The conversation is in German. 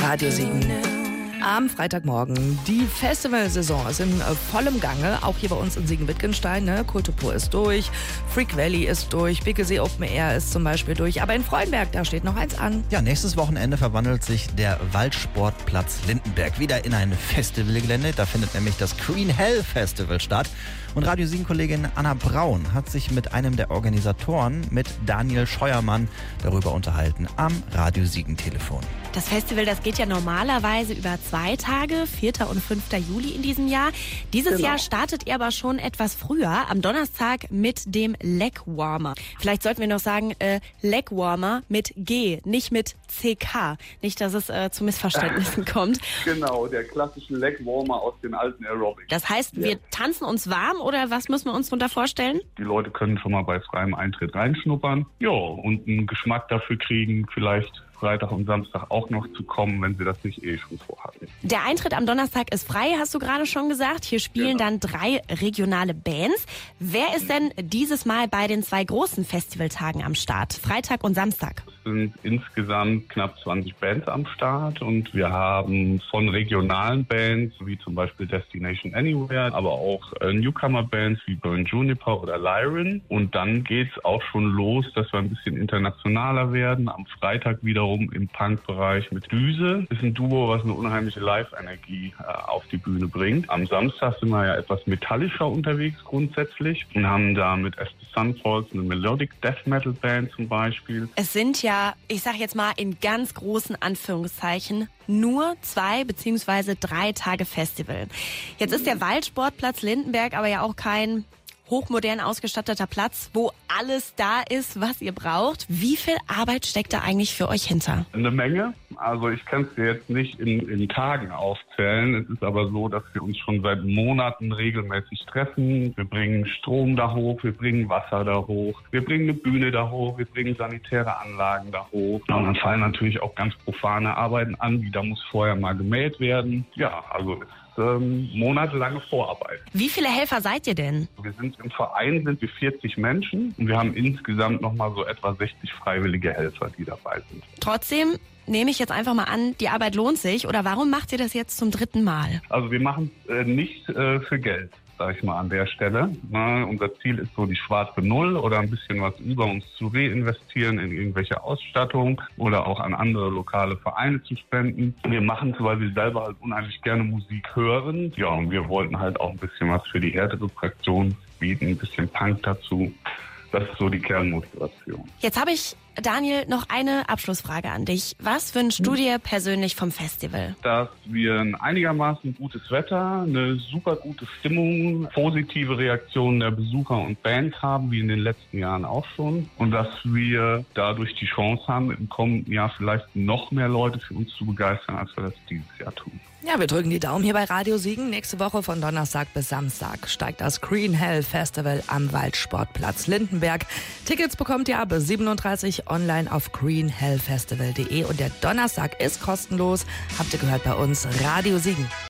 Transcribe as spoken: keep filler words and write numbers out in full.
Radio Siegen. Am Freitagmorgen. Die Festivalsaison ist in vollem Gange, auch hier bei uns in Siegen-Wittgenstein. Ne? Kulturpur ist durch, Freak Valley ist durch, Biggesee Open Air ist zum Beispiel durch. Aber in Freudenberg, da steht noch eins an. Ja, nächstes Wochenende verwandelt sich der Waldsportplatz Lindenberg wieder in ein Festivalgelände. Da findet nämlich das Green Hell Festival statt. Und Radio Siegen-Kollegin Anna Braun hat sich mit einem der Organisatoren, mit Daniel Scheuermann, darüber unterhalten am Radio Siegen-Telefon. Das Festival, das geht ja normalerweise über zwei Tage, vierter und fünfter Juli in diesem Jahr. Dieses Genau. Jahr startet ihr aber schon etwas früher, am Donnerstag mit dem Legwarmer. Vielleicht sollten wir noch sagen, äh, Legwarmer mit G, nicht mit C K. Nicht, dass es äh, zu Missverständnissen kommt. Genau, der klassische Legwarmer aus den alten Aerobics. Das heißt, wir Ja. tanzen uns warm oder was müssen wir uns darunter vorstellen? Die Leute können schon mal bei freiem Eintritt reinschnuppern. Ja, und einen Geschmack dafür kriegen, vielleicht Freitag und Samstag auch noch zu kommen, wenn sie das nicht eh schon vorhatten. Der Eintritt am Donnerstag ist frei, hast du gerade schon gesagt. Hier spielen Genau. dann drei regionale Bands. Wer ist denn dieses Mal bei den zwei großen Festivaltagen am Start? Freitag und Samstag. Es sind insgesamt knapp zwanzig Bands am Start und wir haben von regionalen Bands, wie zum Beispiel Destination Anywhere, aber auch äh, Newcomer-Bands wie Burn Juniper oder Lyran. Und dann geht's auch schon los, dass wir ein bisschen internationaler werden. Am Freitag wiederum im Punk-Bereich mit Düse. Ist ein Duo, was eine unheimliche Live-Energie äh, auf die Bühne bringt. Am Samstag sind wir ja etwas metallischer unterwegs grundsätzlich und haben da mit As the Sun Falls eine Melodic Death Metal Band zum Beispiel. Es sind ja, ich sag jetzt mal in ganz großen Anführungszeichen, nur zwei beziehungsweise drei Tage Festival. Jetzt ist der Waldsportplatz Lindenberg aber ja auch kein hochmodern ausgestatteter Platz, wo alles da ist, was ihr braucht. Wie viel Arbeit steckt da eigentlich für euch hinter? Eine Menge. Also ich kann es dir jetzt nicht in, in Tagen aufzählen. Es ist aber so, dass wir uns schon seit Monaten regelmäßig treffen. Wir bringen Strom da hoch, wir bringen Wasser da hoch, wir bringen eine Bühne da hoch, wir bringen sanitäre Anlagen da hoch. Und dann fallen natürlich auch ganz profane Arbeiten an, wie da muss vorher mal gemäht werden. Ja, also es Ähm, monatelange Vorarbeit. Wie viele Helfer seid ihr denn? Wir sind im Verein sind wir vierzig Menschen und wir haben insgesamt noch mal so etwa sechzig freiwillige Helfer, die dabei sind. Trotzdem nehme ich jetzt einfach mal an, die Arbeit lohnt sich. Oder warum macht ihr das jetzt zum dritten Mal? Also wir machen es äh, nicht äh, für Geld, sage ich mal an der Stelle. Na, unser Ziel ist so die schwarze Null oder ein bisschen was über uns zu reinvestieren in irgendwelche Ausstattung oder auch an andere lokale Vereine zu spenden. Wir machen es, weil wir selber halt unheimlich gerne Musik hören. Ja, und wir wollten halt auch ein bisschen was für die härtere Fraktion bieten, ein bisschen Punk dazu. Das ist so die Kernmotivation. Jetzt habe ich, Daniel, noch eine Abschlussfrage an dich. Was wünschst du dir persönlich vom Festival? Dass wir ein einigermaßen gutes Wetter, eine super gute Stimmung, positive Reaktionen der Besucher und Bands haben, wie in den letzten Jahren auch schon. Und dass wir dadurch die Chance haben, im kommenden Jahr vielleicht noch mehr Leute für uns zu begeistern, als wir das dieses Jahr tun. Ja, wir drücken die Daumen hier bei Radio Siegen. Nächste Woche von Donnerstag bis Samstag steigt das Green Hell Festival am Waldsportplatz Lindenberg. Tickets bekommt ihr ab siebenunddreißig online auf green hell festival punkt de und der Donnerstag ist kostenlos. Habt ihr gehört bei uns Radio Siegen.